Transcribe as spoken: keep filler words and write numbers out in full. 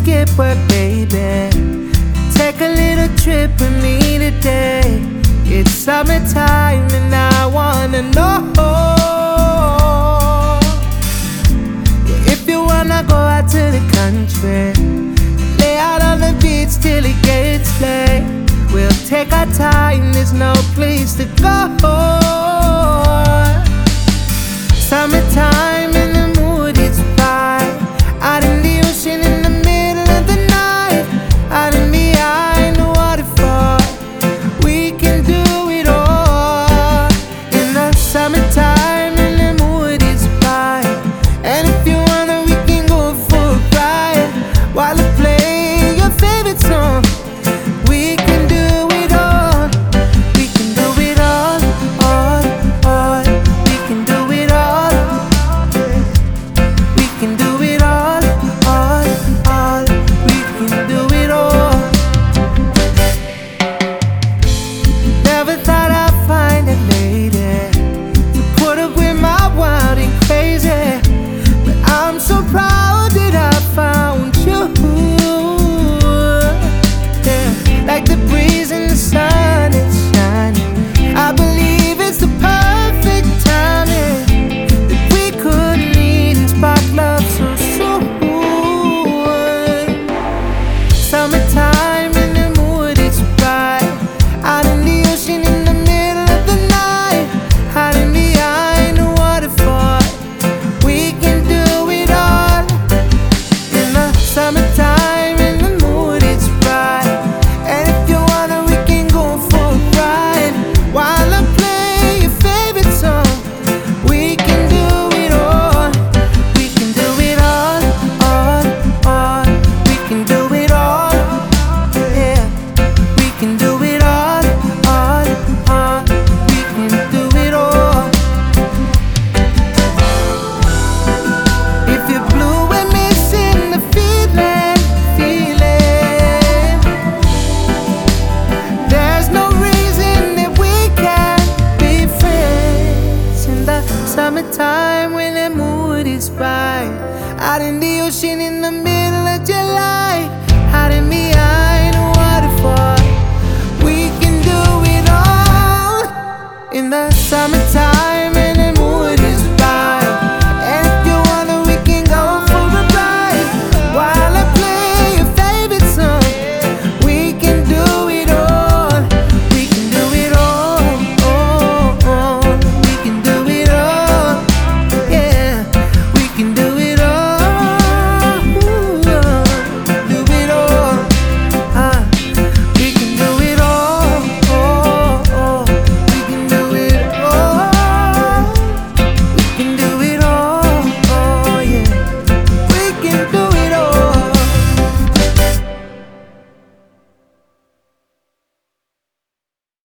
skip work, baby. Take a little trip with me today. It's summertime and I wanna know, yeah, if you wanna go out to the country, lay out on the beach till it gets late. We'll take our time, there's no place to go. Summertime